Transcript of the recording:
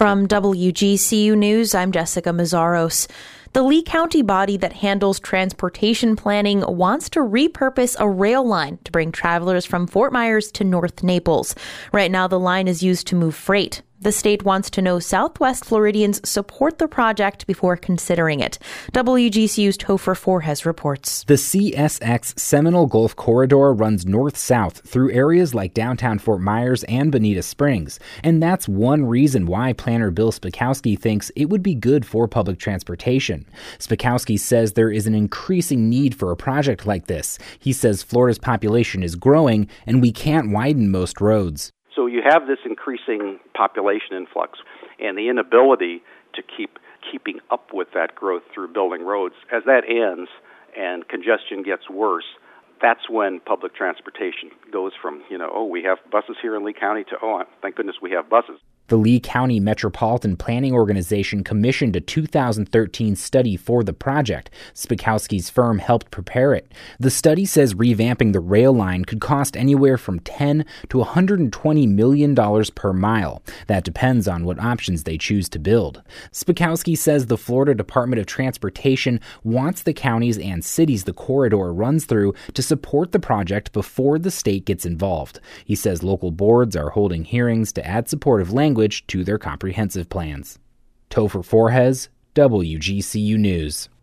From WGCU News, I'm Jessica Mazzaros. The Lee County body that handles transportation planning wants to repurpose a rail line to bring travelers from Fort Myers to North Naples. Right now, the line is used to move freight. The state wants to know Southwest Floridians support the project before considering it. WGCU's Topher Forhes reports. The CSX Seminole Gulf Corridor runs north-south through areas like downtown Fort Myers and Bonita Springs. And that's one reason why planner Bill Spakowski thinks it would be good for public transportation. Spakowski says there is an increasing need for a project like this. He says Florida's population is growing and we can't widen most roads. So you have this increasing population influx and the inability to keeping up with that growth through building roads. As that ends and congestion gets worse, that's when public transportation goes from, we have buses here in Lee County to, thank goodness we have buses. The Lee County Metropolitan Planning Organization commissioned a 2013 study for the project. Spakowski's firm helped prepare it. The study says revamping the rail line could cost anywhere from $10 to $120 million per mile. That depends on what options they choose to build. Spakowski says the Florida Department of Transportation wants the counties and cities the corridor runs through to support the project before the state gets involved. He says local boards are holding hearings to add supportive language to their comprehensive plans. Topher Forhes, WGCU News.